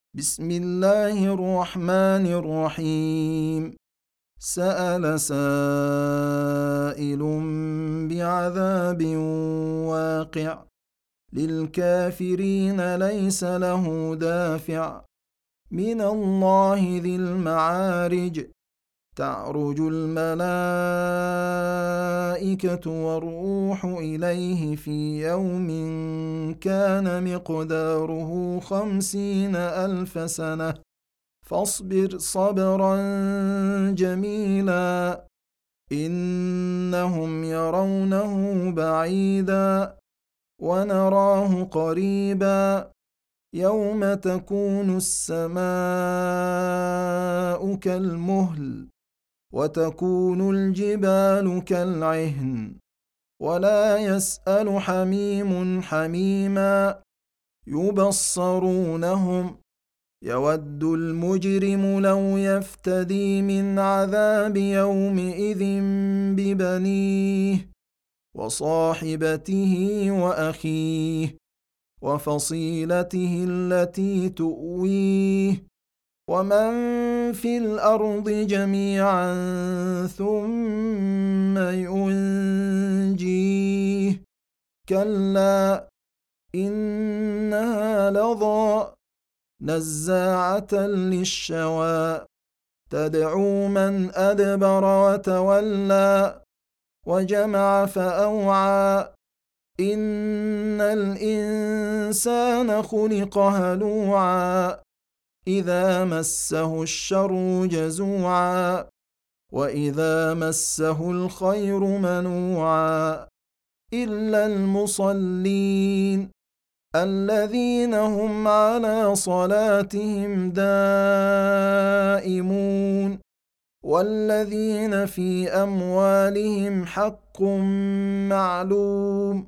بسم الله الرحمن الرحيم. سأل سائل بعذاب واقع للكافرين ليس له دافع من الله ذي المعارج. تعرج الملائكة والروح إليه في يوم كان مقداره 50,000 سنة فاصبر صبرا جميلا إنهم يرونه بعيدا ونراه قريبا يوم تكون السماء كالمهل وتكون الجبال كالعهن ولا يسأل حميم حميما يبصرونهم يود المجرم لو يفتدي من عذاب يومئذ ببنيه وصاحبته وأخيه وفصيلته التي تؤويه ومن في الأرض جميعا ثم ينجيه كلا إنها لظى نزاعة للشوى تدعو من أدبر وتولى وجمع فأوعى إن الإنسان خلق هلوعا إذا مسه الشر جزوعا وإذا مسه الخير منوعا إلا المصلين الذين هم على صلاتهم دائمون والذين في أموالهم حق معلوم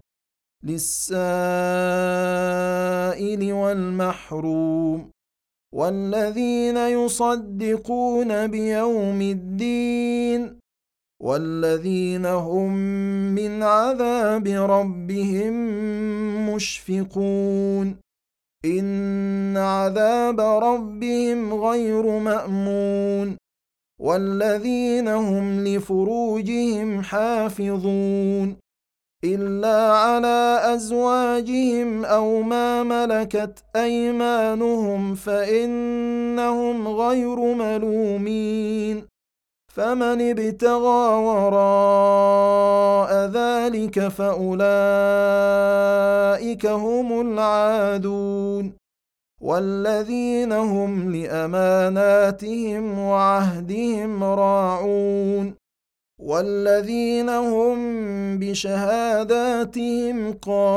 للسائل والمحروم والذين يصدقون بيوم الدين والذين هم من عذاب ربهم مشفقون إن عذاب ربهم غير مأمون والذين هم لفروجهم حافظون إلا على أزواجهم أو ما ملكت أيمانهم فإنهم غير ملومين فمن ابتغى وراء ذلك فأولئك هم العادون والذين هم لأماناتهم وعهدهم راعون والذين هم بشهاداتهم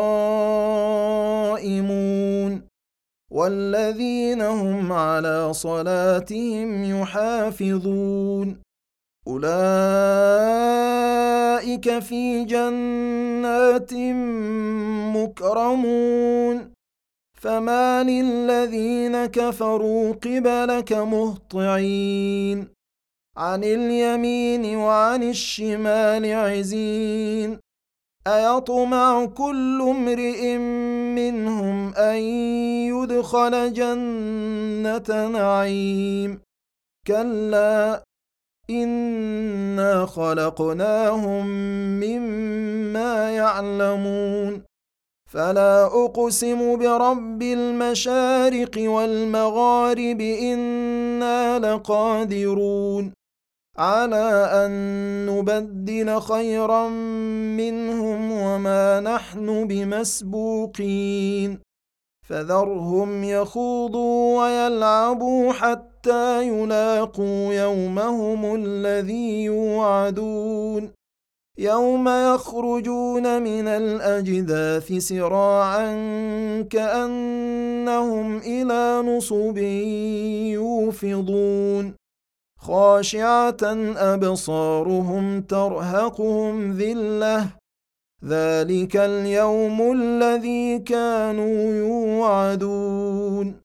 قائمون والذين هم على صلاتهم يحافظون أولئك في جنات مكرمون فما للذين كفروا قبلك مهطعين عن اليمين وعن الشمال عزين أيطمع كل امرئ منهم أن يدخل جنة نعيم كلا إنا خلقناهم مما يعلمون فلا أقسم برب المشارق والمغارب إنا لقادرون على أن نبدل خيرا منهم وما نحن بمسبوقين فذرهم يخوضوا ويلعبوا حتى يلاقوا يومهم الذي يوعدون يوم يخرجون من الأجداث سراعا كأنهم إلى نصب يوفضون خاشعة أبصارهم ترهقهم ذلة ذلك اليوم الذي كانوا يوعدون